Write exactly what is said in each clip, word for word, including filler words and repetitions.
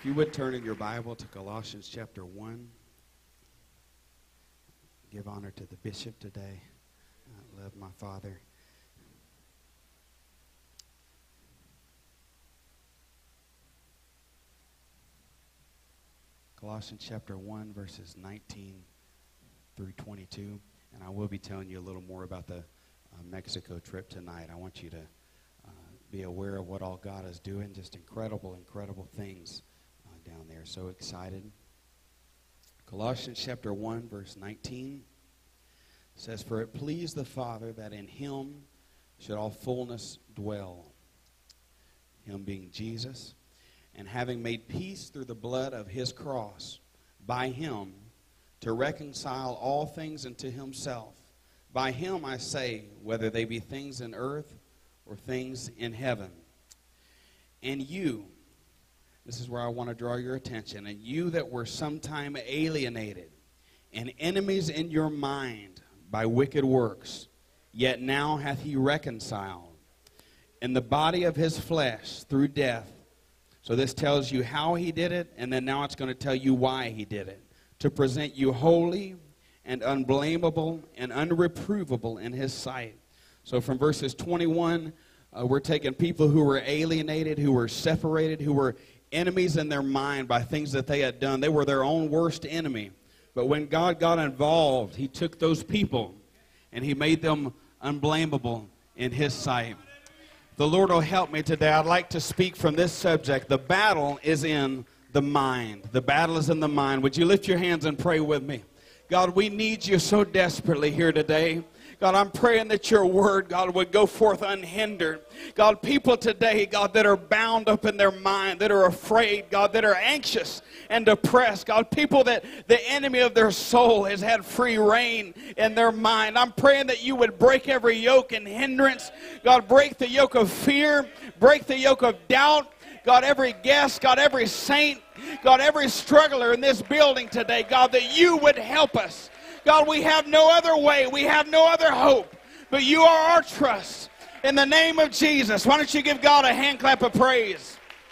you would turn in your Bible to Colossians chapter one. Give honor to the bishop today. I love my father. Colossians chapter one, verses nineteen through twenty-two. And I will be telling you a little more about the uh, Mexico trip tonight. I want you to uh, be aware of what all God is doing. Just incredible, incredible things uh, down there. So excited. Colossians chapter one, verse nineteen says, "For it pleased the Father that in him should all fullness dwell." Him being Jesus. "And having made peace through the blood of his cross, by him to reconcile all things unto himself. By him, I say, whether they be things in earth or things in heaven. And you," this is where I want to draw your attention, "and you that were sometime alienated and enemies in your mind by wicked works, yet now hath he reconciled in the body of his flesh through death." So this tells you how he did it, and then now it's going to tell you why he did it. "To present you holy and unblameable and unreprovable in his sight." So from verses twenty-one, uh, we're taking people who were alienated, who were separated, who were enemies in their mind by things that they had done. They were their own worst enemy. But when God got involved, he took those people and he made them unblameable in his sight. The Lord will help me today. I'd like to speak from this subject. The battle is in the mind. The battle is in the mind. Would you lift your hands and pray with me? God, we need you so desperately here today. God, I'm praying that your word, God, would go forth unhindered. God, people today, God, that are bound up in their mind, that are afraid, God, that are anxious and depressed. God, people that the enemy of their soul has had free reign in their mind. I'm praying that you would break every yoke and hindrance. God, break the yoke of fear, break the yoke of doubt. God, every guest, God, every saint, God, every struggler in this building today, God, that you would help us. God, we have no other way. We have no other hope. But you are our trust. In the name of Jesus, why don't you give God a hand clap of praise?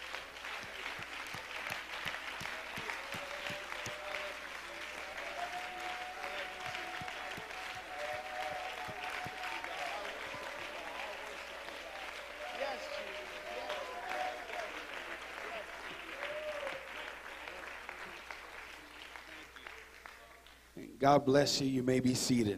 God bless you. You may be seated.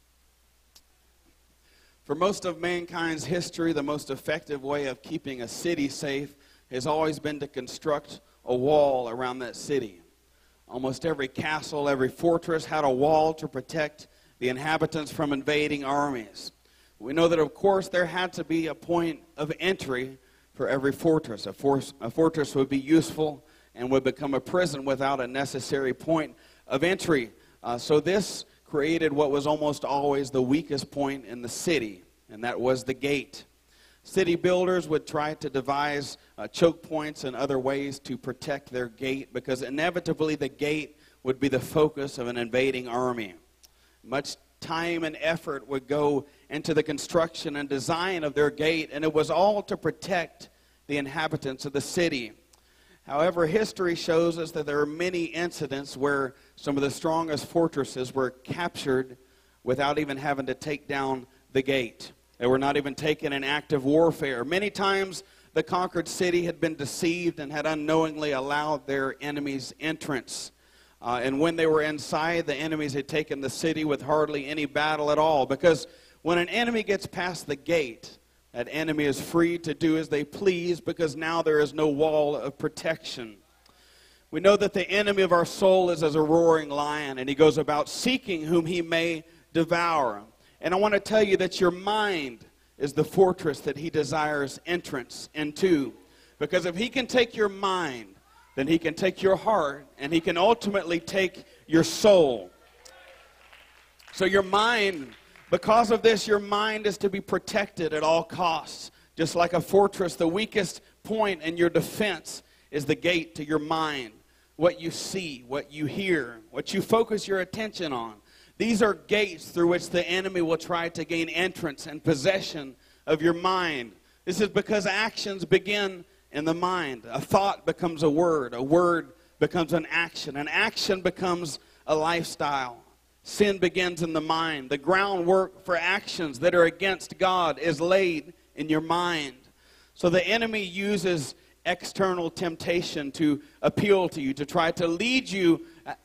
For most of mankind's history, the most effective way of keeping a city safe has always been to construct a wall around that city. Almost every castle, every fortress had a wall to protect the inhabitants from invading armies. We know that, of course, there had to be a point of entry for every fortress. A, for- a fortress would be useful and would become a prison without a necessary point of entry. Uh, so this created what was almost always the weakest point in the city, and that was the gate. City builders would try to devise uh, choke points and other ways to protect their gate, because inevitably the gate would be the focus of an invading army. Much time and effort would go into the construction and design of their gate, and it was all to protect the inhabitants of the city. However, history shows us that there are many incidents where some of the strongest fortresses were captured without even having to take down the gate. They were not even taken in active warfare. Many times the conquered city had been deceived and had unknowingly allowed their enemies entrance. Uh, and when they were inside, the enemies had taken the city with hardly any battle at all. Because when an enemy gets past the gate, that enemy is free to do as they please, because now there is no wall of protection. We know that the enemy of our soul is as a roaring lion, and he goes about seeking whom he may devour. And I want to tell you that your mind is the fortress that he desires entrance into. Because if he can take your mind, then he can take your heart, and he can ultimately take your soul. So your mind, because of this, your mind is to be protected at all costs. Just like a fortress, the weakest point in your defense is the gate to your mind. What you see, what you hear, what you focus your attention on. These are gates through which the enemy will try to gain entrance and possession of your mind. This is because actions begin in the mind. A thought becomes a word. A word becomes an action. An action becomes a lifestyle. Sin begins in the mind. The groundwork for actions that are against God is laid in your mind. So the enemy uses external temptation to appeal to you, to try to lead you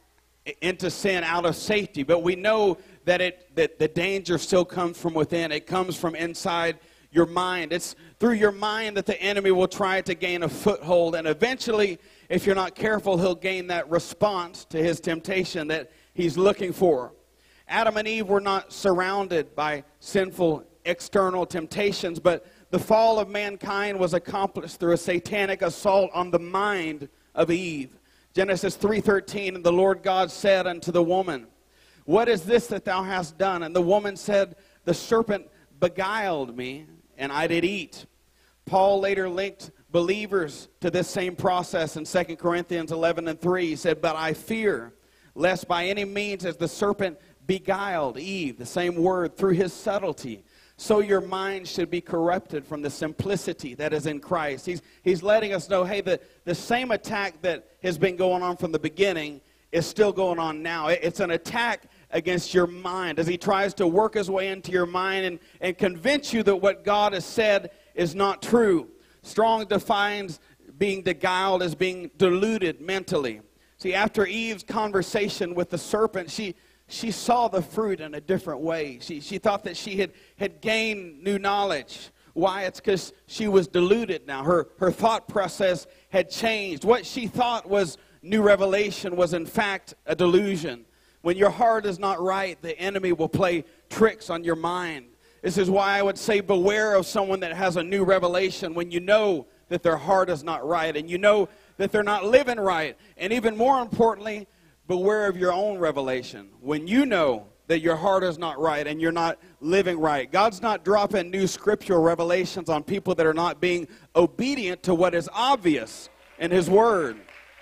into sin out of safety. But we know that it that the danger still comes from within. It comes from inside your mind. It's through your mind that the enemy will try to gain a foothold. And eventually, if you're not careful, he'll gain that response to his temptation that he's looking for. Adam and Eve were not surrounded by sinful external temptations, but the fall of mankind was accomplished through a satanic assault on the mind of Eve. Genesis three thirteen, and the Lord God said unto the woman, what is this that thou hast done? And the woman said, the serpent beguiled me, and I did eat. Paul later linked believers to this same process in Second Corinthians eleven and three. He said, but I fear, lest by any means as the serpent beguiled Eve, the same word, through his subtlety, so your mind should be corrupted from the simplicity that is in Christ. He's, he's letting us know, hey, the, the same attack that has been going on from the beginning is still going on now. It, it's an attack against your mind as he tries to work his way into your mind and, and convince you that what God has said is not true. Strong defines being beguiled as being deluded mentally. See, after Eve's conversation with the serpent, she... She saw the fruit in a different way. She, she thought that she had, had gained new knowledge. Why? It's because she was deluded now. Her, her thought process had changed. What she thought was new revelation was in fact a delusion. When your heart is not right, the enemy will play tricks on your mind. This is why I would say beware of someone that has a new revelation when you know that their heart is not right and you know that they're not living right. And even more importantly, beware of your own revelation. When you know that your heart is not right and you're not living right. God's not dropping new scriptural revelations on people that are not being obedient to what is obvious in his word.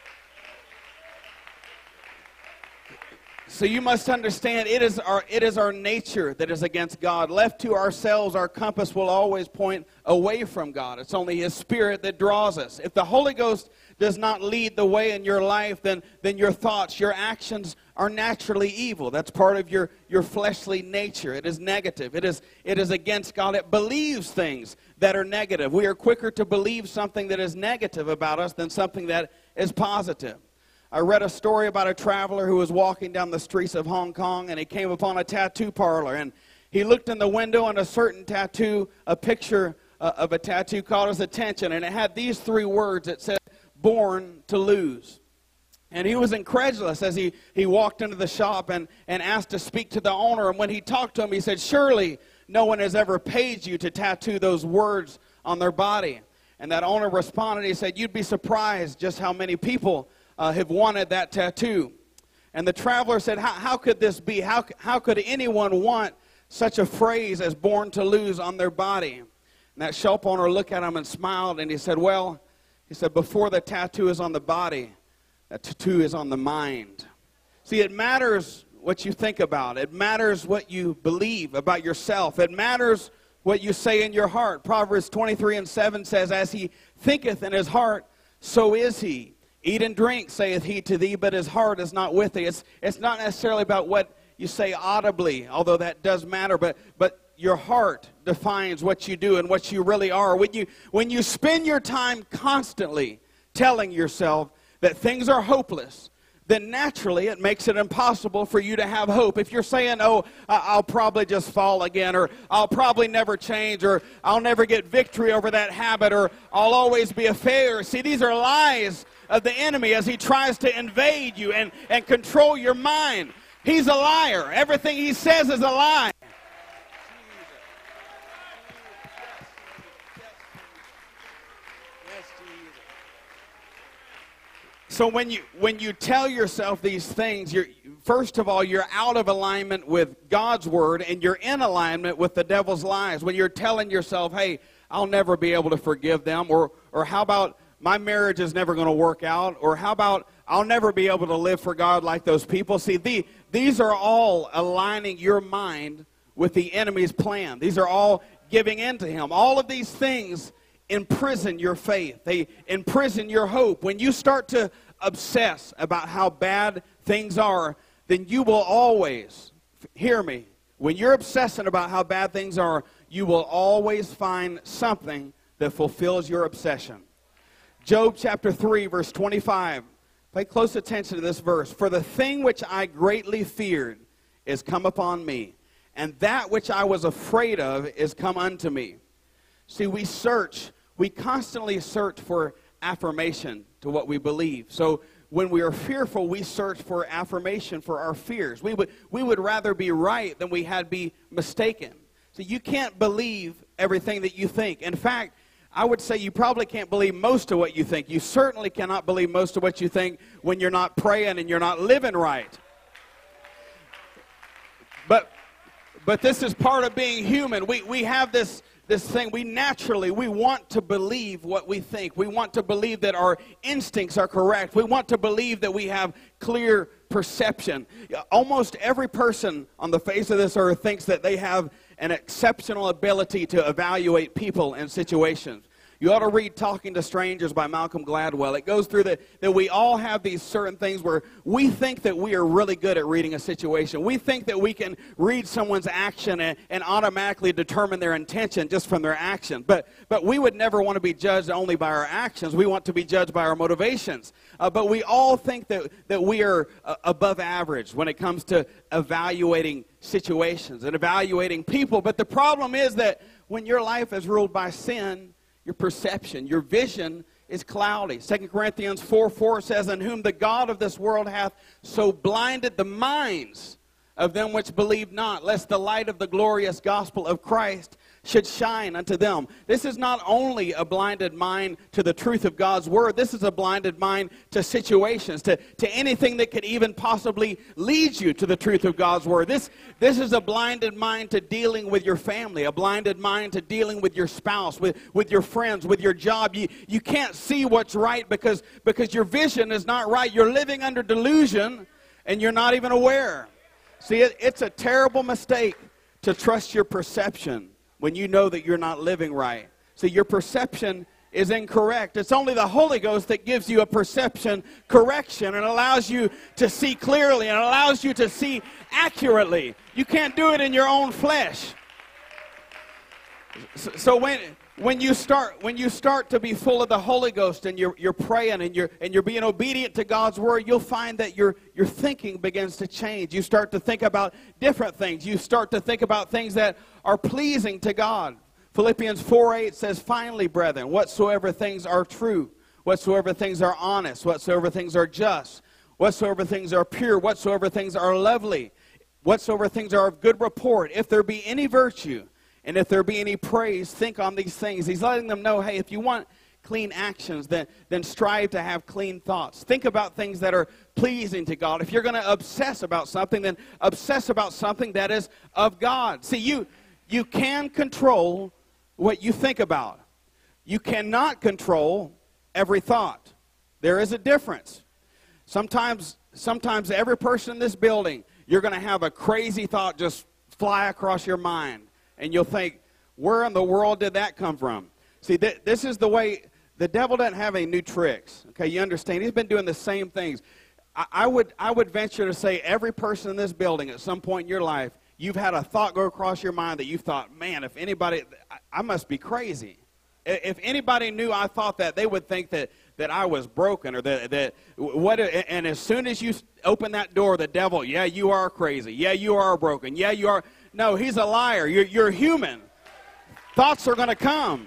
So you must understand it is our it is our nature that is against God. Left to ourselves, our compass will always point away from God. It's only his Spirit that draws us. If the Holy Ghost does not lead the way in your life, then, then your thoughts, your actions are naturally evil. That's part of your, your fleshly nature. It is negative. It is, it is against God. It believes things that are negative. We are quicker to believe something that is negative about us than something that is positive. I read a story about a traveler who was walking down the streets of Hong Kong, and he came upon a tattoo parlor, and he looked in the window, and a certain tattoo, a picture uh, of a tattoo caught his attention, and it had these three words. It said, born to lose. And he was incredulous as he, he walked into the shop and, and asked to speak to the owner. And when he talked to him, he said, surely no one has ever paid you to tattoo those words on their body. And that owner responded, he said, you'd be surprised just how many people uh, have wanted that tattoo. And the traveler said, how, how could this be? How, how could anyone want such a phrase as born to lose on their body? And that shop owner looked at him and smiled, and he said, well, he said, before the tattoo is on the body, that tattoo is on the mind. See, it matters what you think about. It matters what you believe about yourself. It matters what you say in your heart. Proverbs twenty-three and seven says, as he thinketh in his heart, so is he. Eat and drink, saith he to thee, but his heart is not with thee. It's, it's not necessarily about what you say audibly, although that does matter, but, but your heart defines what you do and what you really are. When you, when you spend your time constantly telling yourself that things are hopeless, then naturally it makes it impossible for you to have hope. If you're saying, oh, I'll probably just fall again, or I'll probably never change, or I'll never get victory over that habit, or I'll always be a failure. See, these are lies of the enemy as he tries to invade you and, and control your mind. He's a liar. Everything he says is a lie. So when you when you tell yourself these things, you're first of all, you're out of alignment with God's word, and you're in alignment with the devil's lies. When you're telling yourself, hey, I'll never be able to forgive them, or or how about my marriage is never going to work out, or how about I'll never be able to live for God like those people. See, the, these are all aligning your mind with the enemy's plan. These are all giving in to him. All of these things imprison your faith. They imprison your hope. When you start to obsess about how bad things are, then you will always, hear me, when you're obsessing about how bad things are, you will always find something that fulfills your obsession. Job chapter three, verse twenty-five. Pay close attention to this verse. For the thing which I greatly feared is come upon me, and that which I was afraid of is come unto me. See, we search, we constantly search for affirmation to what we believe. So when we are fearful, we search for affirmation for our fears. We would, we would rather be right than we had be mistaken. So you can't believe everything that you think. In fact, I would say you probably can't believe most of what you think. You certainly cannot believe most of what you think when you're not praying and you're not living right. But but this is part of being human. We we have this this thing. We naturally, we want to believe what we think. We want to believe that our instincts are correct. We want to believe that we have clear perception. Almost every person on the face of this earth thinks that they have an exceptional ability to evaluate people and situations. You ought to read Talking to Strangers by Malcolm Gladwell. It goes through that, that we all have these certain things where we think that we are really good at reading a situation. We think that we can read someone's action and, and automatically determine their intention just from their action. But, but we would never want to be judged only by our actions. We want to be judged by our motivations. Uh, but we all think that, that we are uh, above average when it comes to evaluating situations and evaluating people. But the problem is that when your life is ruled by sin, your perception, your vision is cloudy. Second Corinthians four four says, in whom the God of this world hath so blinded the minds of them which believe not, lest the light of the glorious gospel of Christ should shine unto them. This is not only a blinded mind to the truth of God's word. This is a blinded mind to situations, to, to anything that could even possibly lead you to the truth of God's word. This, this is a blinded mind to dealing with your family, a blinded mind to dealing with your spouse, with, with your friends, with your job. You, you can't see what's right because, because your vision is not right. You're living under delusion and you're not even aware. See, it, it's a terrible mistake to trust your perception when you know that you're not living right. See, your perception is incorrect. It's only the Holy Ghost that gives you a perception correction and allows you to see clearly and allows you to see accurately. You can't do it in your own flesh. So, so when when you start when you start to be full of the Holy Ghost and you're you're praying and you're and you're being obedient to God's word, you'll find that your your thinking begins to change. You start to think about different things. You start to think about things that are pleasing to God. Philippians four eight says, finally, brethren, whatsoever things are true, whatsoever things are honest, whatsoever things are just, whatsoever things are pure, whatsoever things are lovely, whatsoever things are of good report, if there be any virtue, and if there be any praise, think on these things. He's letting them know, hey, if you want clean actions, then, then strive to have clean thoughts. Think about things that are pleasing to God. If you're going to obsess about something, then obsess about something that is of God. See, you, you can control what you think about. You cannot control every thought. There is a difference. Sometimes, sometimes every person in this building, you're going to have a crazy thought just fly across your mind. And you'll think, where in the world did that come from? See, th this is the way, the devil doesn't have any new tricks. Okay, you understand? He's been doing the same things. I, I, would, I would venture to say every person in this building at some point in your life, you've had a thought go across your mind that you thought, man, if anybody, I, I must be crazy. If anybody knew I thought that, they would think that, that I was broken or that, that what, and as soon as you open that door, the devil, yeah, you are crazy. Yeah, you are broken. Yeah, you are. No, he's a liar. You're, you're human. Thoughts are going to come.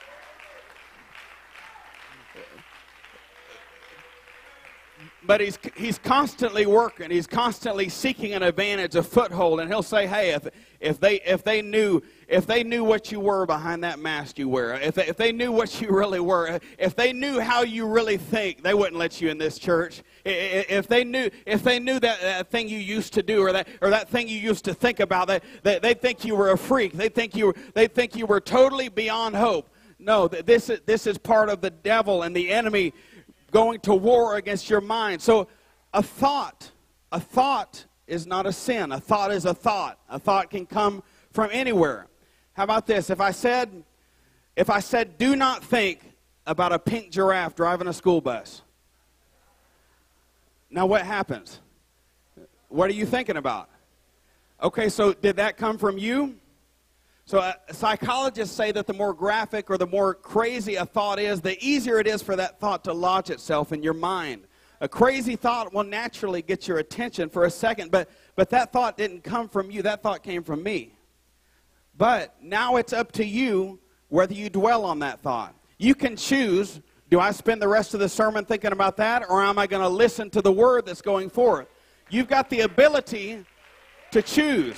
But he's, he's constantly working. He's constantly seeking an advantage, a foothold. And he'll say, hey, if, if, they, if, they knew, if they knew what you were behind that mask you wear, if they, if they knew what you really were, if they knew how you really think, they wouldn't let you in this church. If they knew, if they knew that, that thing you used to do or that, or that thing you used to think about, they, they, they'd think you were a freak. They'd think you were, they'd think you were totally beyond hope. No, this is, this is part of the devil and the enemy going to war against your mind. So a thought, a thought is not a sin. A thought is a thought. A thought can come from anywhere. How about this? If I said, If I said, do not think about a pink giraffe driving a school bus. Now what happens? What are you thinking about? Okay, so did that come from you? So uh, psychologists say that the more graphic or the more crazy a thought is, the easier it is for that thought to lodge itself in your mind. A crazy thought will naturally get your attention for a second, but, but that thought didn't come from you. That thought came from me. But now it's up to you whether you dwell on that thought. You can choose, do I spend the rest of the sermon thinking about that, or am I going to listen to the word that's going forth? You've got the ability to choose.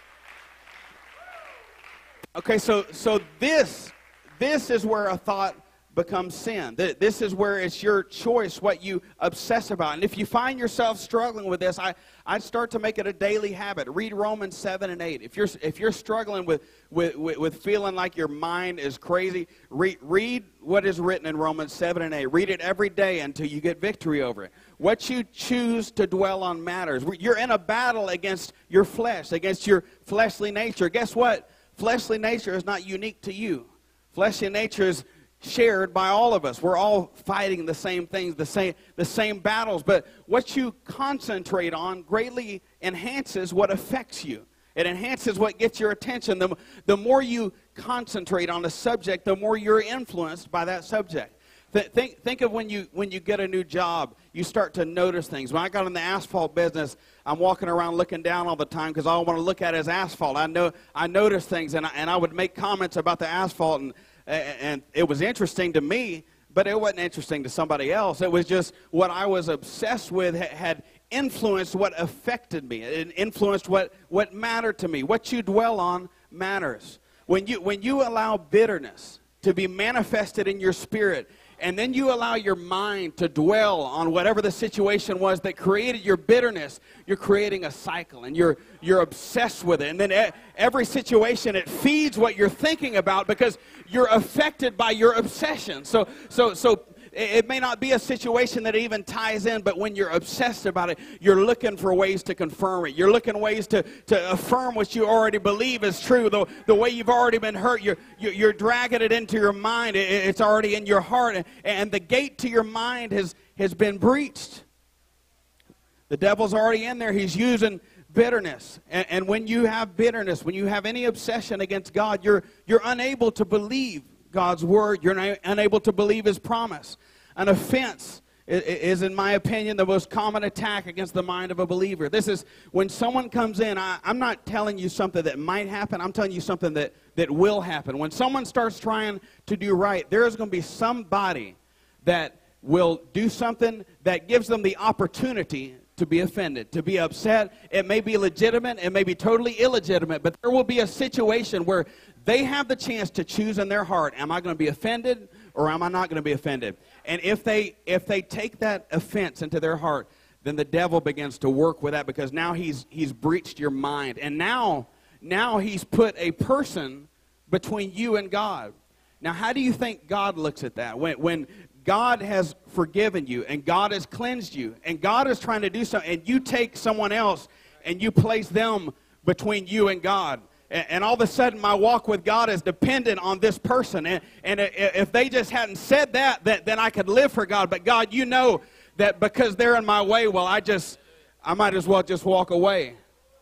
Okay, so so this this is where a thought becomes sin. This is where it's your choice what you obsess about. And if you find yourself struggling with this, I I'd start to make it a daily habit. Read Romans seven and eight. If you're if you're struggling with with with, with feeling like your mind is crazy, read read what is written in Romans seven and eight. Read it every day until you get victory over it. What you choose to dwell on matters. You're in a battle against your flesh, against your fleshly nature. Guess what? Fleshly nature is not unique to you. Fleshly nature is shared by all of us. We're all fighting the same things, the same the same battles. But what you concentrate on greatly enhances what affects you. It enhances what gets your attention. The, the more you concentrate on a subject, the more you're influenced by that subject. Th- think, think of when you when you get a new job, you start to notice things. When I got in the asphalt business, I'm walking around looking down all the time because all I want to look at is asphalt. I know I noticed things, and I, and I would make comments about the asphalt, and and it was interesting to me, but it wasn't interesting to somebody else. It was just what I was obsessed with had influenced what affected me. It influenced what what mattered to me. What you dwell on matters. When you when you allow bitterness to be manifested in your spirit, and then you allow your mind to dwell on whatever the situation was that created your bitterness, you're creating a cycle, and you're you're obsessed with it. And then every situation, it feeds what you're thinking about because you're affected by your obsession. So so so it may not be a situation that even ties in, but when you're obsessed about it, you're looking for ways to confirm it. You're looking ways to, to affirm what you already believe is true. The, the way you've already been hurt, you're, you're dragging it into your mind. It, it's already in your heart, and, and the gate to your mind has, has been breached. The devil's already in there. He's using bitterness. And, and when you have bitterness, when you have any obsession against God, you're, you're unable to believe God's word. You're not, unable to believe his promise. An offense is, is, in my opinion, the most common attack against the mind of a believer. This is when someone comes in. I, I'm not telling you something that might happen. I'm telling you something that, that will happen. When someone starts trying to do right, there is going to be somebody that will do something that gives them the opportunity to be offended, to be upset. It may be legitimate. It may be totally illegitimate, but there will be a situation where they have the chance to choose in their heart, am I going to be offended or am I not going to be offended? And if they if they take that offense into their heart, then the devil begins to work with that because now he's he's breached your mind. And now, now he's put a person between you and God. Now, how do you think God looks at that? When, when God has forgiven you and God has cleansed you and God is trying to do something, and you take someone else and you place them between you and God. And all of a sudden, my walk with God is dependent on this person. And, and if they just hadn't said that, that, then I could live for God. But God, you know that because they're in my way, well, I just, I might as well just walk away.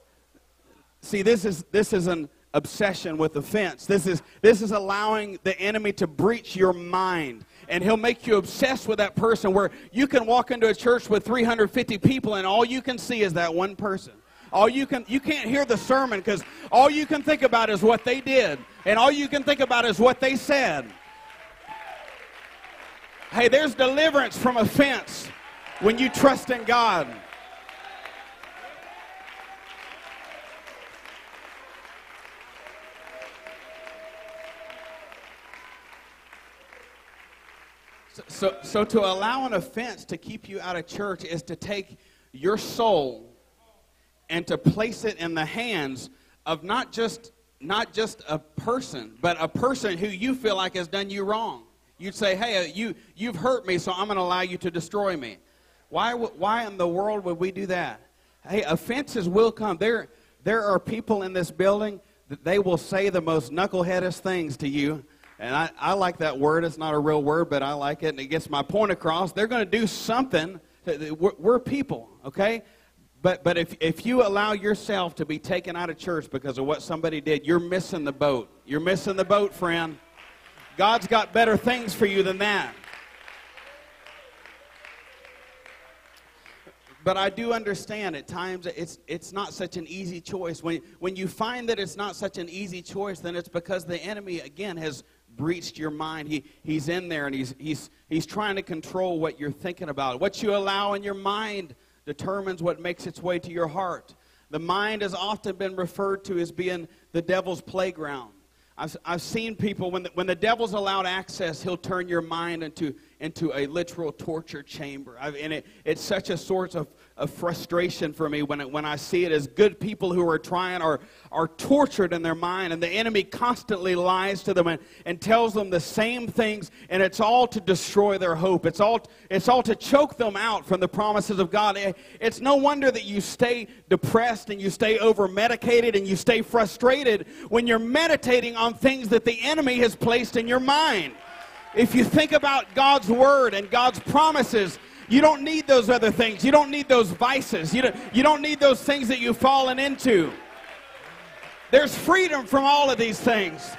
See, this is this is an obsession with offense. This is this is allowing the enemy to breach your mind. And he'll make you obsessed with that person where you can walk into a church with three hundred fifty people and all you can see is that one person. All you can you can't hear the sermon because all you can think about is what they did, and all you can think about is what they said. Hey, there's deliverance from offense when you trust in God. So, so, so to allow an offense to keep you out of church is to take your soul and to place it in the hands of not just not just a person, but a person who you feel like has done you wrong. You'd say, hey, you, you've hurt me, so I'm going to allow you to destroy me. Why, why in the world would we do that? Hey, offenses will come. There, there are people in this building that they will say the most knuckleheadest things to you, and I, I like that word. It's not a real word, but I like it, and it gets my point across. They're going to do something. We're, we're people, okay? But but if, if you allow yourself to be taken out of church because of what somebody did, you're missing the boat. You're missing the boat, friend. God's got better things for you than that. But I do understand at times it's it's not such an easy choice. When, when you find that it's not such an easy choice, then it's because the enemy, again, has breached your mind. He, he's in there, and he's, he's, he's trying to control what you're thinking about. What you allow in your mind determines what makes its way to your heart. The mind has often been referred to as being the devil's playground. I've, I've seen people, when the, when the devil's allowed access, he'll turn your mind into, into a literal torture chamber. I've, and it, it's such a source of, of frustration for me when, it, when I see it as good people who are trying are, are tortured in their mind, and the enemy constantly lies to them and, and tells them the same things, and it's all to destroy their hope. It's all, it's all to choke them out from the promises of God. It, it's no wonder that you stay depressed and you stay over-medicated and you stay frustrated when you're meditating on things that the enemy has placed in your mind. If you think about God's word and God's promises, you don't need those other things. You don't need those vices. You don't, you don't need those things that you've fallen into. There's freedom from all of these things.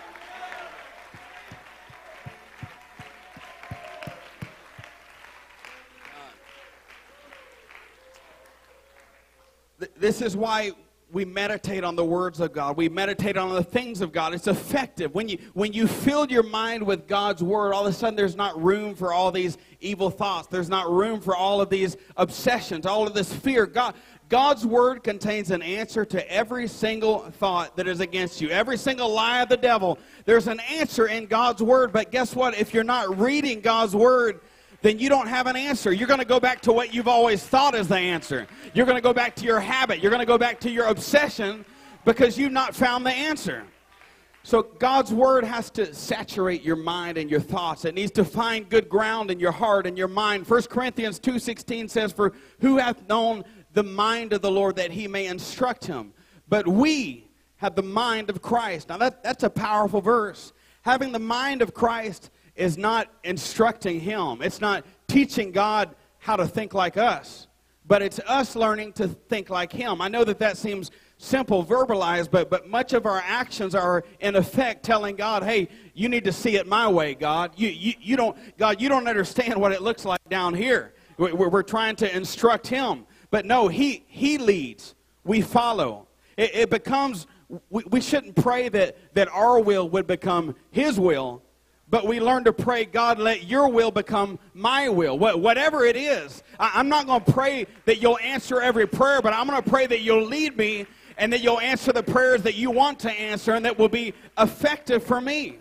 This is why we meditate on the words of God. We meditate on the things of God. It's effective. When you, when you fill your mind with God's word, all of a sudden there's not room for all these evil thoughts. There's not room for all of these obsessions, all of this fear. God, God's word contains an answer to every single thought that is against you. Every single lie of the devil. There's an answer in God's word. But guess what? If you're not reading God's word, then you don't have an answer. You're going to go back to what you've always thought is the answer. You're going to go back to your habit. You're going to go back to your obsession because you've not found the answer. So God's word has to saturate your mind and your thoughts. It needs to find good ground in your heart and your mind. First Corinthians two sixteen says, "For who hath known the mind of the Lord that he may instruct him? But we have the mind of Christ." Now that, that's a powerful verse. Having the mind of Christ is not instructing him. It's not teaching God how to think like us, but it's us learning to think like him. I know that that seems simple, verbalized, but, but much of our actions are in effect telling God, hey, you need to see it my way, God. You, you, you don't, God, you don't understand what it looks like down here. We're, we're trying to instruct him. But no, he, he leads. We follow. It, it becomes, we, we shouldn't pray that, that our will would become his will, but we learn to pray, God, let your will become my will. Whatever it is, I'm not going to pray that you'll answer every prayer, but I'm going to pray that you'll lead me and that you'll answer the prayers that you want to answer and that will be effective for me.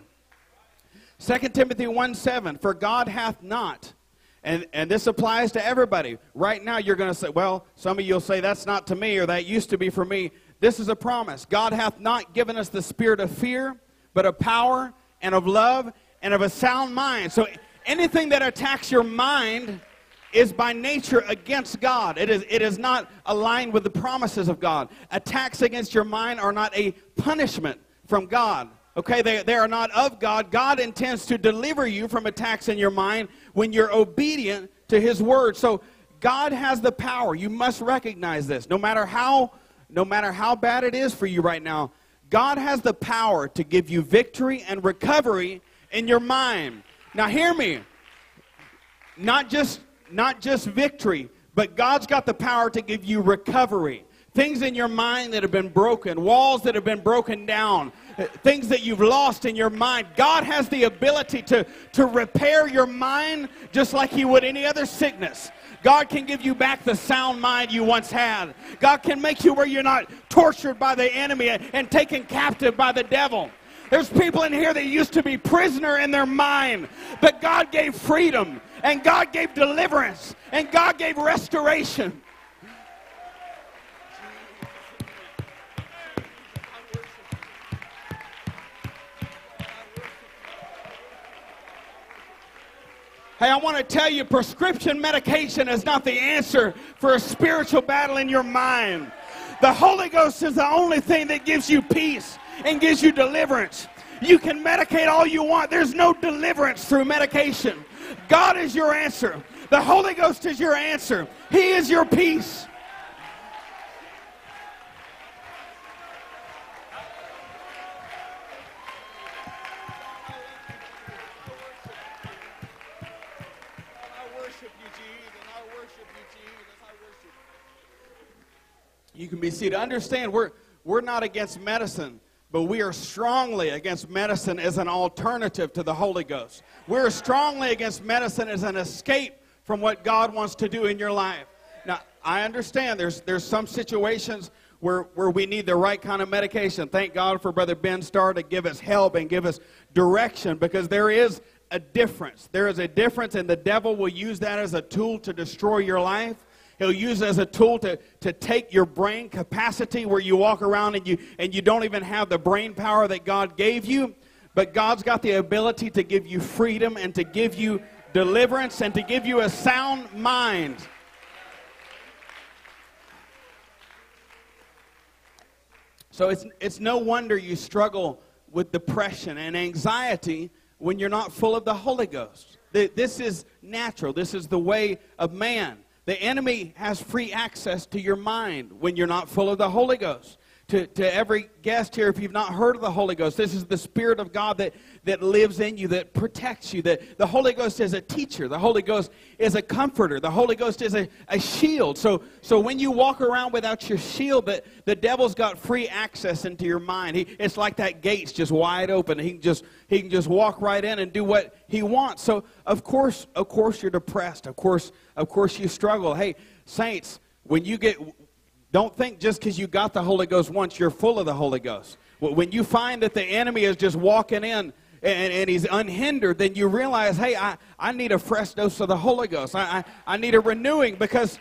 Second Timothy one seven, "For God hath not," and, and this applies to everybody. Right now you're going to say, well, some of you will say that's not to me or that used to be for me. This is a promise. "God hath not given us the spirit of fear, but of power and of love and of a sound mind." So anything that attacks your mind is by nature against God. It is, it is not aligned with the promises of God. Attacks against your mind are not a punishment from God. Okay, they, they are not of God. God intends to deliver you from attacks in your mind when you're obedient to his word. So God has the power. You must recognize this. No matter how, no matter how bad it is for you right now, God has the power to give you victory and recovery in your mind. Now hear me. Not just, not just victory, but God's got the power to give you recovery. Things in your mind that have been broken, walls that have been broken down, things that you've lost in your mind. God has the ability to, to repair your mind just like he would any other sickness. God can give you back the sound mind you once had. God can make you where you're not tortured by the enemy and, and taken captive by the devil. There's people in here that used to be prisoner in their mind, but God gave freedom, and God gave deliverance, and God gave restoration. Hey, I want to tell you, prescription medication is not the answer for a spiritual battle in your mind. The Holy Ghost is the only thing that gives you peace and gives you deliverance. You can medicate all you want. There's no deliverance through medication. God is your answer. The Holy Ghost is your answer. He is your peace. You can be seated. Understand, we're, we're not against medicine, but we are strongly against medicine as an alternative to the Holy Ghost. We're strongly against medicine as an escape from what God wants to do in your life. Now, I understand there's, there's some situations where, where we need the right kind of medication. Thank God for Brother Ben Starr to give us help and give us direction, because there is a difference. There is a difference, and the devil will use that as a tool to destroy your life. He'll use it as a tool to, to take your brain capacity where you walk around and you, and you don't even have the brain power that God gave you. But God's got the ability to give you freedom and to give you deliverance and to give you a sound mind. So it's, it's no wonder you struggle with depression and anxiety when you're not full of the Holy Ghost. This is natural. This is the way of man. The enemy has free access to your mind when you're not full of the Holy Ghost. To, to every guest here, if you've not heard of the Holy Ghost, this is the Spirit of God that, that lives in you, that protects you. That the Holy Ghost is a teacher. The Holy Ghost is a comforter. The Holy Ghost is a, a shield. So, so when you walk around without your shield, the, the devil's got free access into your mind. He, it's like that gate's just wide open. He can just, he can just walk right in and do what he wants. So, of course, of course you're depressed. Of course, of course you struggle. Hey, saints, when you get... Don't think just because you got the Holy Ghost once, you're full of the Holy Ghost. When you find that the enemy is just walking in and, and he's unhindered, then you realize, hey, I, I need a fresh dose of the Holy Ghost. I, I, I need a renewing, because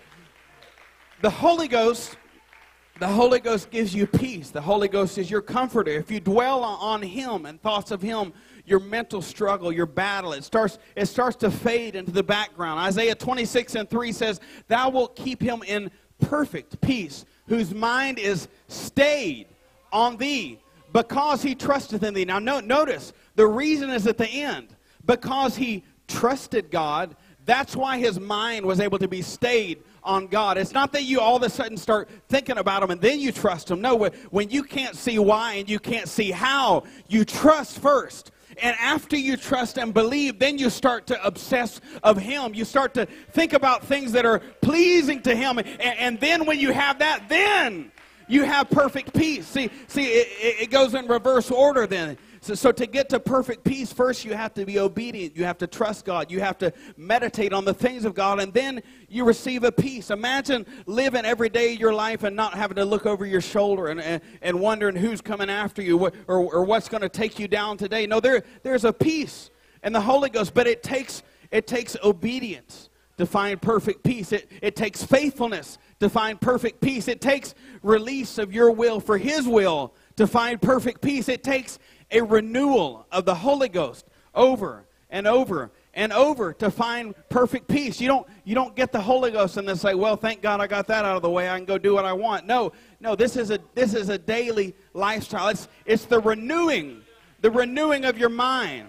the Holy Ghost, the Holy Ghost gives you peace. The Holy Ghost is your comforter. If you dwell on Him and thoughts of Him, your mental struggle, your battle, it starts, it starts to fade into the background. Isaiah twenty-six and three says, thou wilt keep him in perfect peace, whose mind is stayed on thee, because he trusteth in thee. Now no, notice, the reason is at the end. Because he trusted God, that's why his mind was able to be stayed on God. It's not that you all of a sudden start thinking about him and then you trust him. No, when you can't see why and you can't see how, you trust first. And after you trust and believe, then you start to obsess of Him. You start to think about things that are pleasing to Him. And, and then when you have that, then you have perfect peace. See, see, it, it goes in reverse order then. So, so to get to perfect peace, first you have to be obedient. You have to trust God. You have to meditate on the things of God, and then you receive a peace. Imagine living every day of your life and not having to look over your shoulder and, and, and wondering who's coming after you or, or what's going to take you down today. No, there, there's a peace in the Holy Ghost, but it takes, it takes obedience to find perfect peace. It, it takes faithfulness to find perfect peace. It takes release of your will for His will to find perfect peace. It takes a renewal of the Holy Ghost over and over and over to find perfect peace. You don't, you don't get the Holy Ghost and then say, well, thank God I got that out of the way. I can go do what I want. No, no, this is a, this is a daily lifestyle. It's, it's the renewing, the renewing of your mind.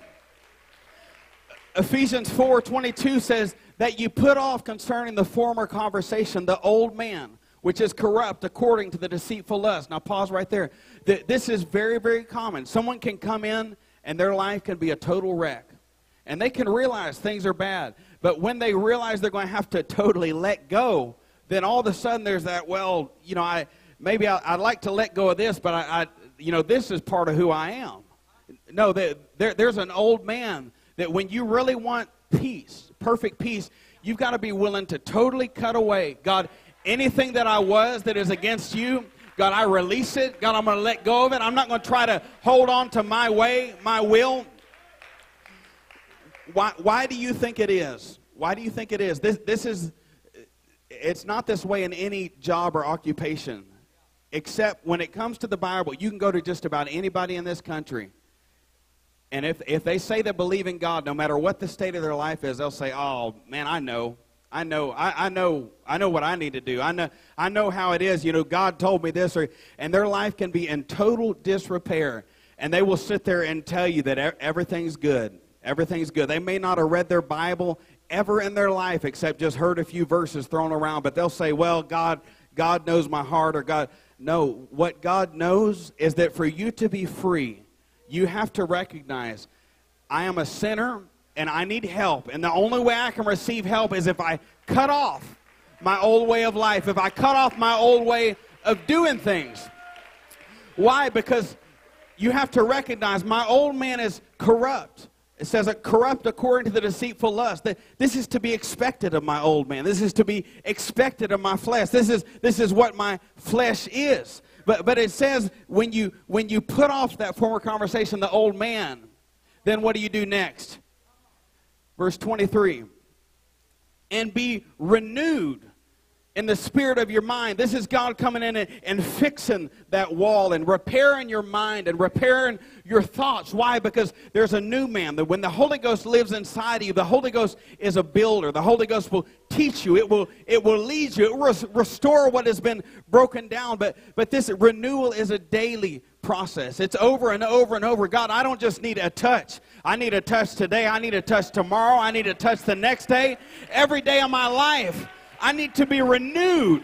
Ephesians four twenty-two says that you put off concerning the former conversation the old man, which is corrupt according to the deceitful lust. Now pause right there. This is very, very common. Someone can come in and their life can be a total wreck. And they can realize things are bad. But when they realize they're going to have to totally let go, then all of a sudden there's that, well, you know, I maybe I, I'd like to let go of this, but I, I, you know, this is part of who I am. No, there, there's an old man that when you really want peace, perfect peace, you've got to be willing to totally cut away. God, anything that I was that is against you, God, I release it. God, I'm going to let go of it. I'm not going to try to hold on to my way, my will. Why, why do you think it is? Why do you think it is? This, this is, it's not this way in any job or occupation, except when it comes to the Bible. You can go to just about anybody in this country, and if, if they say they believe in God, no matter what the state of their life is, they'll say, oh, man, I know. I know, I, I know, I know what I need to do. I know, I know how it is. You know, God told me this, or, and their life can be in total disrepair. and they will sit there and tell you that everything's good. Everything's good. They may not have read their Bible ever in their life except just heard a few verses thrown around, but they'll say, well, God, God knows my heart, or God. No, what God knows is that for you to be free, you have to recognize, I am a sinner and I need help. And the only way I can receive help is if I cut off my old way of life, if I cut off my old way of doing things. Why? Because you have to recognize my old man is corrupt. It says, corrupt according to the deceitful lust. That this is to be expected of my old man. This is to be expected of my flesh. This is, this is what my flesh is. But, but it says when you, when you put off that former conversation, the old man, then what do you do next? Verse twenty-three. And be renewed in the spirit of your mind. This is God coming in and, and fixing that wall and repairing your mind and repairing your thoughts. Why? Because there's a new man. That when the Holy Ghost lives inside of you, the Holy Ghost is a builder. The Holy Ghost will teach you. It will, it will lead you. It will restore what has been broken down. But, but this renewal is a daily process. It's over and over and over. God, I don't just need a touch. I need a touch today. I need a touch tomorrow. I need a touch the next day. Every day of my life, I need to be renewed.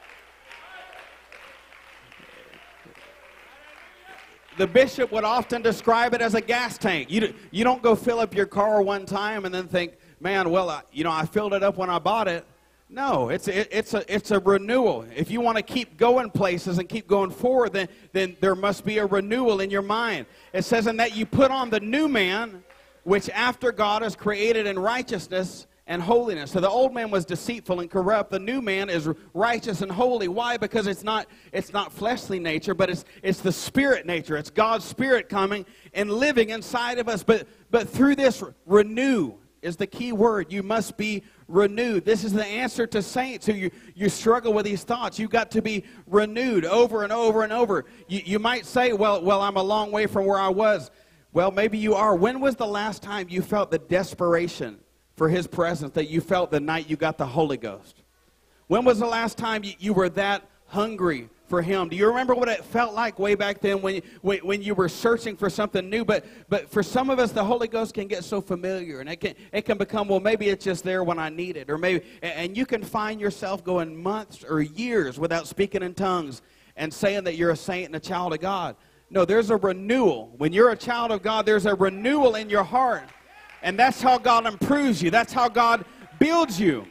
The bishop would often describe it as a gas tank. You, you don't go fill up your car one time and then think, man, well, I, you know, I filled it up when I bought it. No, it's, it, it's, a, it's a renewal. If you want to keep going places and keep going forward, then, then there must be a renewal in your mind. It says, in that you put on the new man, which after God is created in righteousness and holiness. So the old man was deceitful and corrupt. The new man is righteous and holy. Why? Because it's not, it's not fleshly nature, but it's, it's the spirit nature. It's God's spirit coming and living inside of us. But, but through this, renew is the key word. You must be renewed. This is the answer to saints who you, you struggle with these thoughts. You've got to be renewed over and over and over. You, you might say, well, well, I'm a long way from where I was. Well, maybe you are. When was the last time you felt the desperation for his presence that you felt the night you got the Holy Ghost? When was the last time you, you were that hungry for him? Do you remember what it felt like way back then when, when, when you were searching for something new? But, but for some of us, the Holy Ghost can get so familiar, and it can, it can become, well, maybe it's just there when I need it. Or maybe, and you can find yourself going months or years without speaking in tongues and saying that you're a saint and a child of God. No, there's a renewal. When you're a child of God, there's a renewal in your heart. And that's how God improves you. That's how God builds you.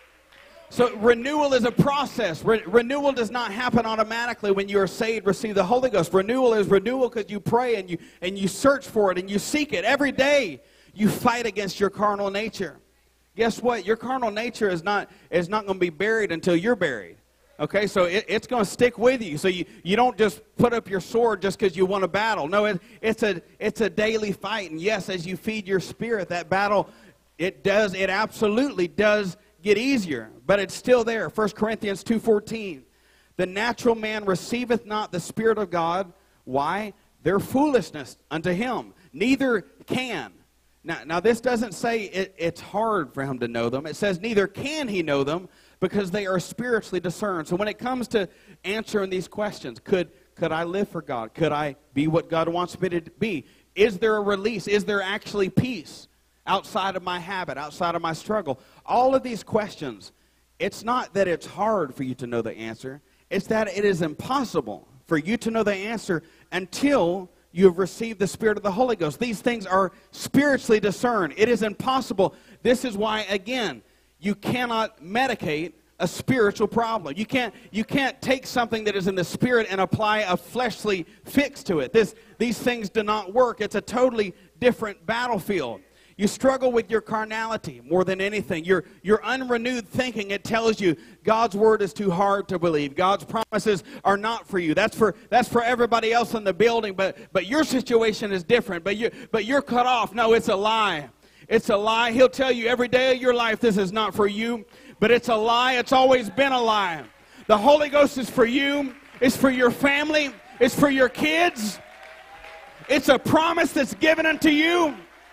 So renewal is a process. Re- renewal does not happen automatically when you are saved, receive the Holy Ghost. Renewal is renewal because you pray and you, and you search for it and you seek it. Every day you fight against your carnal nature. Guess what? Your carnal nature is not, is not going to be buried until you're buried. Okay, so it, it's going to stick with you. So you, you don't just put up your sword just because you want a battle. No, it, it's a it's a daily fight. And yes, as you feed your spirit, that battle, it does, it absolutely does get easier. But it's still there. First Corinthians two fourteen. The natural man receiveth not the Spirit of God. Why? They're foolishness unto him. Neither can. Now, now this doesn't say it, it's hard for him to know them. It says neither can he know them, because they are spiritually discerned. So when it comes to answering these questions, could, could I live for God? Could I be what God wants me to be? Is there a release? Is there actually peace outside of my habit, outside of my struggle? All of these questions, it's not that it's hard for you to know the answer. It's that it is impossible for you to know the answer until you have received the Spirit of the Holy Ghost. These things are spiritually discerned. It is impossible. This is why, again, you cannot medicate a spiritual problem. You can't, you can't take something that is in the spirit and apply a fleshly fix to it. This, these things do not work. It's a totally different battlefield. You struggle with your carnality more than anything. Your, your unrenewed thinking, it tells you God's word is too hard to believe. God's promises are not for you. That's for, that's for everybody else in the building, but, but your situation is different. But, you, but you're cut off. No, it's a lie. It's a lie. He'll tell you every day of your life this is not for you, but it's a lie. It's always been a lie. The Holy Ghost is for you. It's for your family. It's for your kids. It's a promise that's given unto you.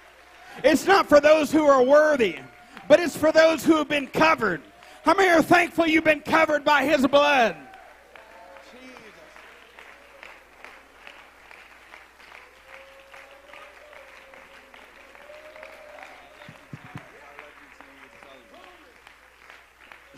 It's not for those who are worthy, but it's for those who have been covered. How many are thankful you've been covered by his blood?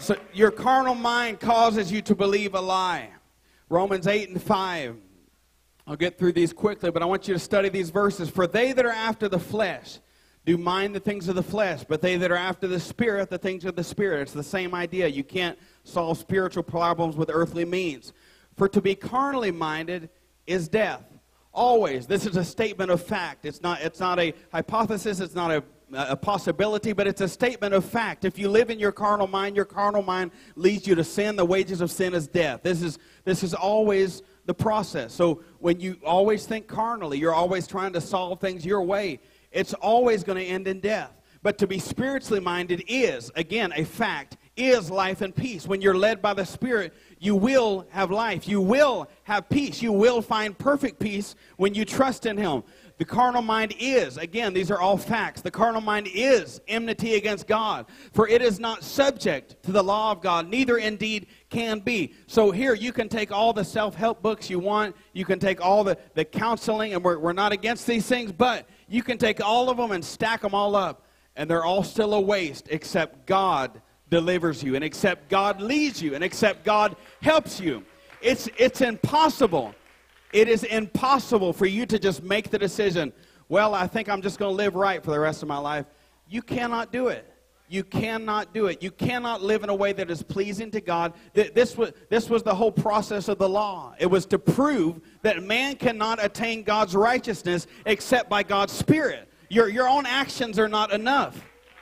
So your carnal mind causes you to believe a lie. Romans eight and five. I'll get through these quickly, but I want you to study these verses. For they that are after the flesh do mind the things of the flesh, but they that are after the Spirit, the things of the Spirit. It's the same idea. You can't solve spiritual problems with earthly means. For to be carnally minded is death. Always. This is a statement of fact. It's not, it's not a hypothesis. It's not a, a possibility, but it's a statement of fact. If you live in your carnal mind, your carnal mind leads you to sin. The wages of sin is death. This is, this is always the process. So when you always think carnally, you're always trying to solve things your way, it's always going to end in death. But to be spiritually minded is, again, a fact, is life and peace. When you're led by the Spirit, you will have life. You will have peace. You will find perfect peace when you trust in Him. The carnal mind is, again, these are all facts. The carnal mind is enmity against God, for it is not subject to the law of God, neither indeed can be. So here, you can take all the self-help books you want. You can take all the, the counseling, and we're, we're not against these things, but you can take all of them and stack them all up, and they're all still a waste, except God delivers you, and except God leads you, and except God helps you. It's, it's impossible. It is impossible for you to just make the decision, well, I think I'm just going to live right for the rest of my life. You cannot do it. You cannot do it. You cannot live in a way that is pleasing to God. This was, this was the whole process of the law. It was to prove that man cannot attain God's righteousness except by God's Spirit. Your, your own actions are not enough.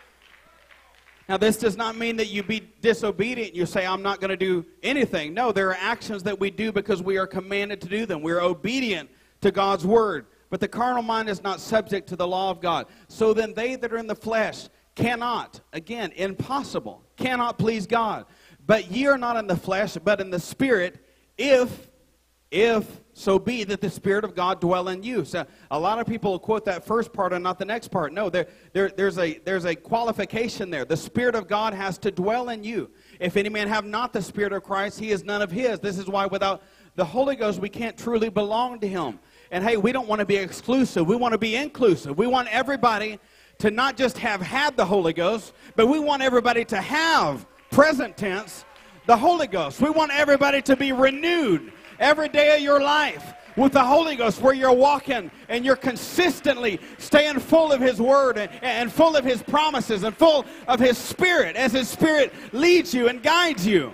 Now, this does not mean that you be disobedient. You say, I'm not going to do anything. No, there are actions that we do because we are commanded to do them. We are obedient to God's word. But the carnal mind is not subject to the law of God. So then they that are in the flesh cannot, again, impossible, cannot please God. But ye are not in the flesh, but in the Spirit, if, if so be that the Spirit of God dwell in you. So a lot of people will quote that first part and not the next part. No, there, there, there's, a, there's a qualification there. The Spirit of God has to dwell in you. If any man have not the Spirit of Christ, he is none of his. This is why without the Holy Ghost, we can't truly belong to Him. And hey, we don't want to be exclusive. We want to be inclusive. We want everybody to not just have had the Holy Ghost, but we want everybody to have, present tense, the Holy Ghost. We want everybody to be renewed every day of your life with the Holy Ghost, where you're walking and you're consistently staying full of His Word and, and full of His promises and full of His Spirit as His Spirit leads you and guides you.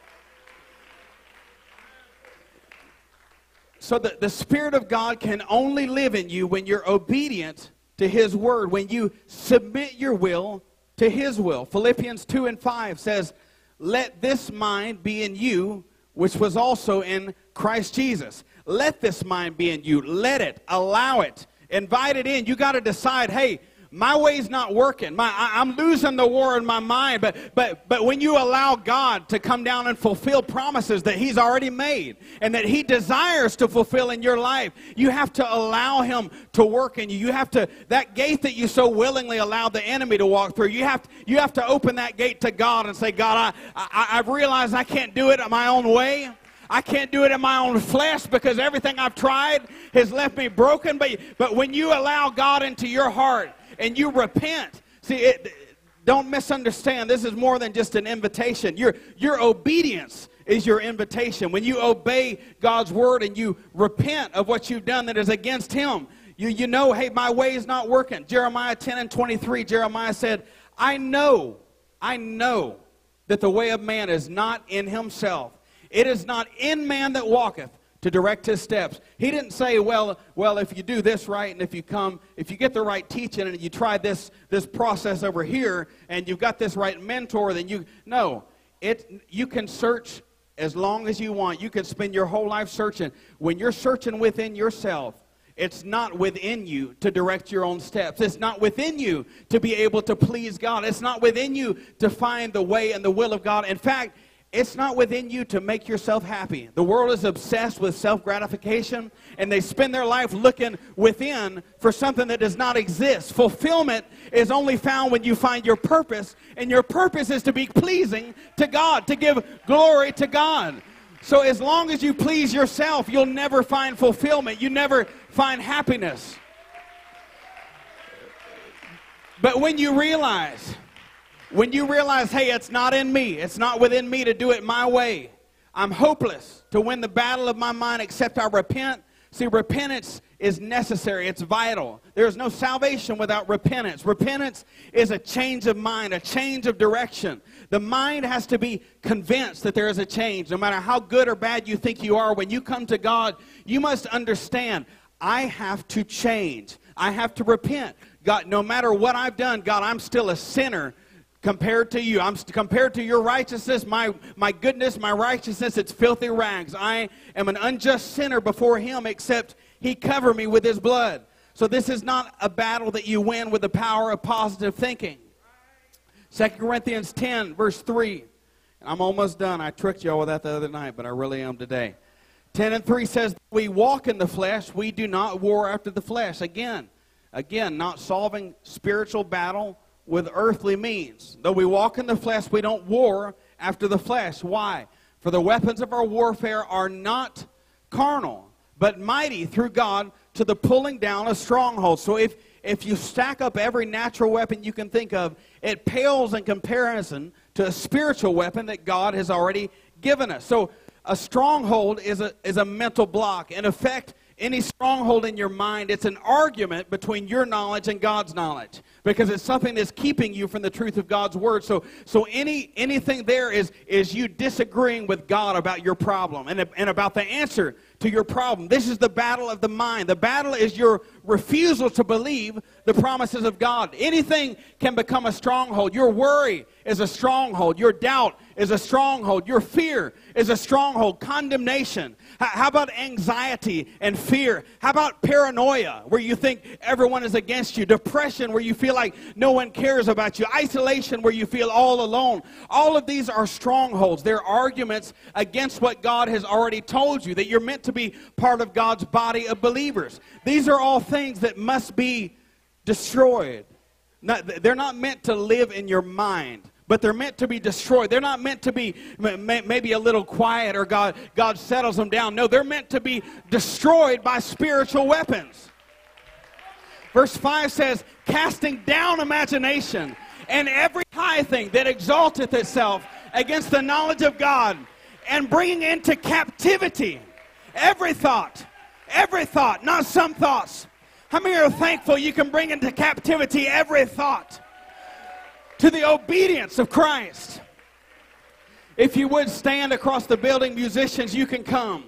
So the, the Spirit of God can only live in you when you're obedient to His Word, when you submit your will to His will. Philippians two and five says, let this mind be in you, which was also in Christ Jesus. Let this mind be in you. Let it. Allow it. Invite it in. You got to decide, hey, my way's not working. My, I, I'm losing the war in my mind. But, but, but when you allow God to come down and fulfill promises that He's already made and that He desires to fulfill in your life, you have to allow Him to work in you. You have to, that gate that you so willingly allowed the enemy to walk through, you have to, you have to open that gate to God and say, God, I, I, I've realized I can't do it my own way. I can't do it in my own flesh because everything I've tried has left me broken. But, but when you allow God into your heart and you repent, see, it, don't misunderstand. This is more than just an invitation. Your, your obedience is your invitation. When you obey God's word and you repent of what you've done that is against Him, you, you know, hey, my way is not working. Jeremiah ten and twenty-three, Jeremiah said, I know, I know that the way of man is not in himself. It is not in man that walketh to direct his steps. He didn't say, well, well, if you do this right, and if you come, if you get the right teaching, and you try this, this process over here, and you've got this right mentor, then you, no. It, you can search as long as you want. You can spend your whole life searching. When you're searching within yourself, it's not within you to direct your own steps. It's not within you to be able to please God. It's not within you to find the way and the will of God. In fact, it's not within you to make yourself happy. The world is obsessed with self-gratification, and they spend their life looking within for something that does not exist. Fulfillment is only found when you find your purpose, and your purpose is to be pleasing to God, to give glory to God. So as long as you please yourself, you'll never find fulfillment. You never find happiness. But when you realize, When you realize, hey, it's not in me, it's not within me to do it my way, I'm hopeless to win the battle of my mind except I repent. See, repentance is necessary. It's vital. There is no salvation without repentance. Repentance is a change of mind, a change of direction. The mind has to be convinced that there is a change. No matter how good or bad you think you are, when you come to God, you must understand, I have to change. I have to repent. God, no matter what I've done, God, I'm still a sinner compared to you. I'm compared to your righteousness, my, my goodness, my righteousness, it's filthy rags. I am an unjust sinner before him, except he covered me with his blood. So this is not a battle that you win with the power of positive thinking. Second Corinthians ten, verse three. I'm almost done. I tricked y'all with that the other night, but I really am today. ten and three says, we walk in the flesh, we do not war after the flesh. Again, again, not solving spiritual battle with earthly means. Though we walk in the flesh, we don't war after the flesh. Why? For the weapons of our warfare are not carnal, but mighty through God to the pulling down of strongholds. So if, if you stack up every natural weapon you can think of, it pales in comparison to a spiritual weapon that God has already given us. So a stronghold is a, is a mental block. In effect, any stronghold in your mind, it's an argument between your knowledge and God's knowledge, because it's something that's keeping you from the truth of God's word. So, so any anything there is, is you disagreeing with God about your problem and, and about the answer to your problem. This is the battle of the mind. The battle is your refusal to believe the promises of God. Anything can become a stronghold. Your worry is a stronghold. Your doubt is a stronghold. Your fear is a stronghold. Condemnation. How about anxiety and fear? How about paranoia, where you think everyone is against you? Depression, where you feel like no one cares about you. Isolation, where you feel all alone. All of these are strongholds. They're arguments against what God has already told you, that you're meant to be part of God's body of believers. These are all things that must be destroyed. Not, they're not meant to live in your mind, but they're meant to be destroyed. They're not meant to be maybe a little quiet or God, God settles them down. No, they're meant to be destroyed by spiritual weapons. Verse five says, casting down imagination and every high thing that exalteth itself against the knowledge of God, and bringing into captivity every thought, every thought, not some thoughts. How many are thankful you can bring into captivity every thought to the obedience of Christ? If you would stand across the building, musicians, you can come.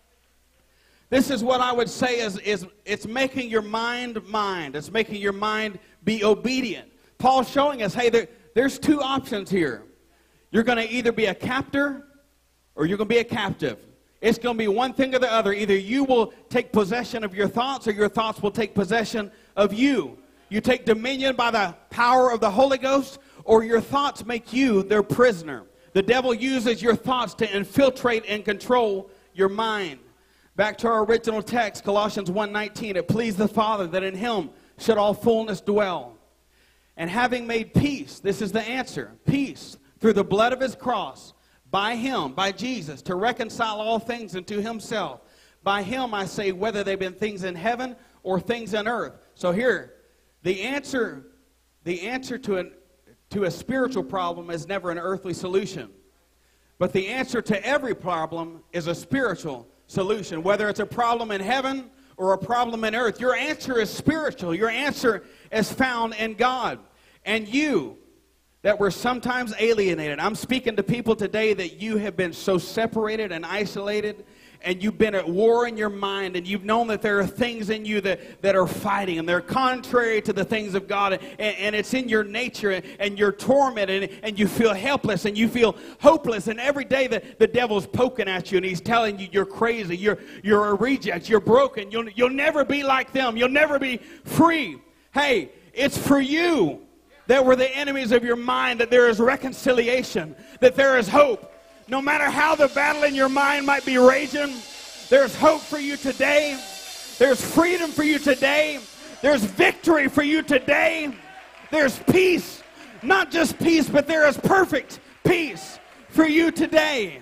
This is what I would say is, is it's making your mind mind. It's making your mind be obedient. Paul's showing us, hey, there, there's two options here. You're going to either be a captor or you're going to be a captive. It's going to be one thing or the other. Either you will take possession of your thoughts or your thoughts will take possession of you. You take dominion by the power of the Holy Ghost, or your thoughts make you their prisoner. The devil uses your thoughts to infiltrate and control your mind. Back to our original text, Colossians one nineteen, it pleased the Father that in him should all fullness dwell. And having made peace, this is the answer, peace through the blood of his cross, by him, by Jesus, to reconcile all things unto himself. By him, I say, whether they've been things in heaven or things on earth. So here, the answer, the answer to, an, to a spiritual problem is never an earthly solution. But the answer to every problem is a spiritual solution. Whether it's a problem in heaven or a problem in earth, your answer is spiritual. Your answer is found in God. And you that were sometimes alienated. I'm speaking to people today that you have been so separated and isolated, and you've been at war in your mind, and you've known that there are things in you that, that are fighting, and they're contrary to the things of God, and, and it's in your nature, and, and you're tormented, and, and you feel helpless, and you feel hopeless, and every day the, the devil's poking at you, and he's telling you you're crazy, you're, you're a reject, you're broken, you'll, you'll never be like them, you'll never be free. Hey, it's for you that were the enemies of your mind, that there is reconciliation, that there is hope. No matter how the battle in your mind might be raging, there's hope for you today. There's freedom for you today. There's victory for you today. There's peace. Not just peace, but there is perfect peace for you today.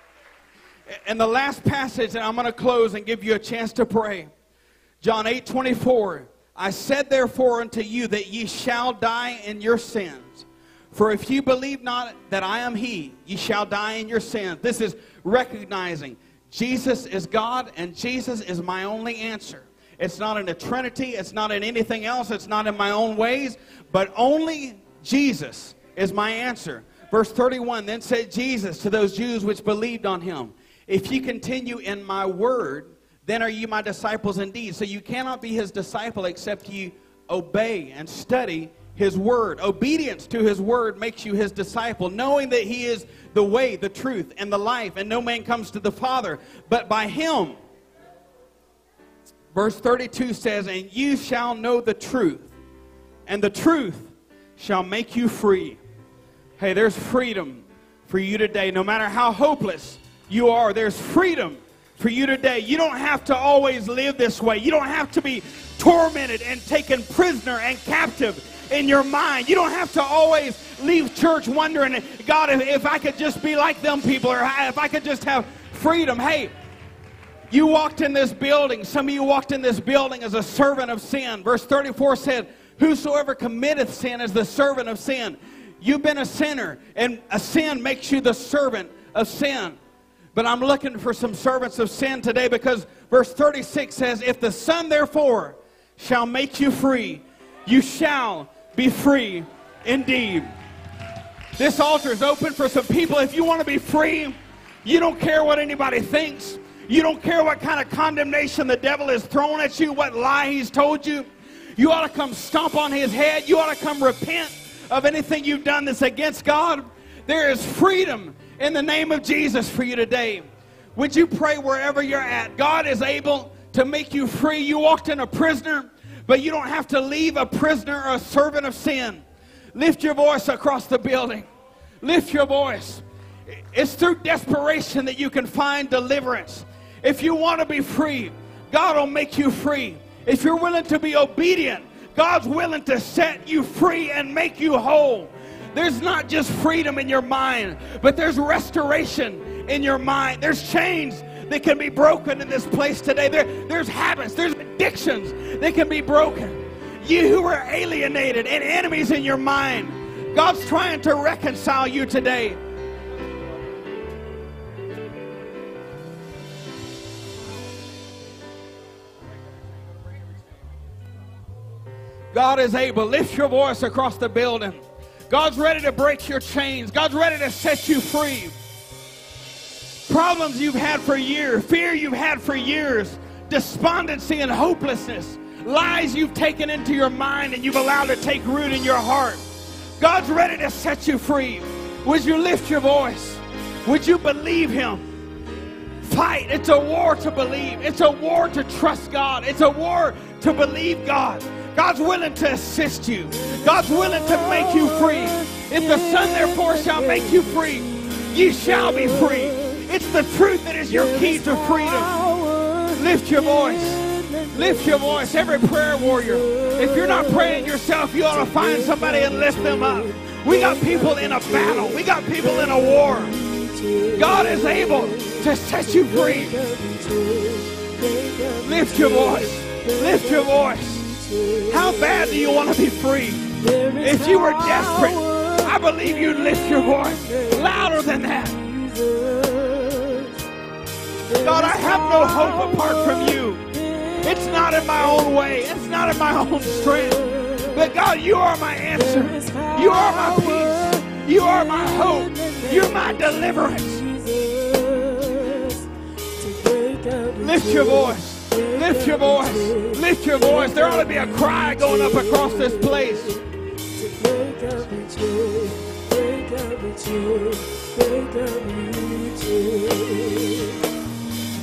And the last passage, and I'm going to close and give you a chance to pray. John eight twenty-four. I said therefore unto you that ye shall die in your sins. For if you believe not that I am he, ye shall die in your sins. This is recognizing Jesus is God and Jesus is my only answer. It's not in a Trinity. It's not in anything else. It's not in my own ways. But only Jesus is my answer. Verse thirty-one, then said Jesus to those Jews which believed on him, if ye continue in my word, then are ye my disciples indeed. So you cannot be his disciple except ye obey and study his word. Obedience to his word makes you his disciple, knowing that he is the way, the truth, and the life, and no man comes to the Father but by him. Verse thirty-two says, and you shall know the truth, and the truth shall make you free. Hey, there's freedom for you today. No matter how hopeless you are, there's freedom for you today. You don't have to always live this way. You don't have to be tormented and taken prisoner and captive in your mind. You don't have to always leave church wondering, God, if, if I could just be like them people, or if I could just have freedom. Hey, you walked in this building. Some of you walked in this building as a servant of sin. Verse thirty-four said, whosoever committeth sin is the servant of sin. You've been a sinner, and a sin makes you the servant of sin. But I'm looking for some servants of sin today, because verse thirty-six says, if the Son therefore shall make you free, you shall be free indeed. This altar is open for some people. If you want to be free, you don't care what anybody thinks. You don't care what kind of condemnation the devil has thrown at you, what lie he's told you. You ought to come stomp on his head. You ought to come repent of anything you've done that's against God. There is freedom in the name of Jesus for you today. Would you pray wherever you're at? God is able to make you free. You walked in a prisoner, but you don't have to leave a prisoner or a servant of sin. Lift your voice across the building. Lift your voice. It's through desperation that you can find deliverance. If you want to be free, God will make you free. If you're willing to be obedient, God's willing to set you free and make you whole. There's not just freedom in your mind, but there's restoration in your mind. There's chains that can be broken in this place today. There, there's habits, there's addictions that can be broken. You who are alienated and enemies in your mind, God's trying to reconcile you today. God is able. Lift your voice across the building. God's ready to break your chains. God's ready to set you free. Problems you've had for years, fear you've had for years, despondency and hopelessness, lies you've taken into your mind and you've allowed to take root in your heart. God's ready to set you free. Would you lift your voice? Would you believe him? Fight. It's a war to believe. It's a war to trust God. It's a war to believe God. God's willing to assist you. God's willing to make you free. If the Son therefore shall make you free, ye shall be free. It's the truth that is your key to freedom. Lift your voice. Lift your voice. Every prayer warrior, if you're not praying yourself, you ought to find somebody and lift them up. We got people in a battle. We got people in a war. God is able to set you free. Lift your voice. Lift your voice. How bad do you want to be free? If you were desperate, I believe you'd lift your voice louder than that. God, I have no hope apart from you. It's not in my own way. It's not in my own strength. But God, you are my answer. You are my peace. You are my hope. You're my deliverance. Lift your voice. Lift your voice. Lift your voice. There ought to be a cry going up across this place. Break up with you, break up with you, break up with you.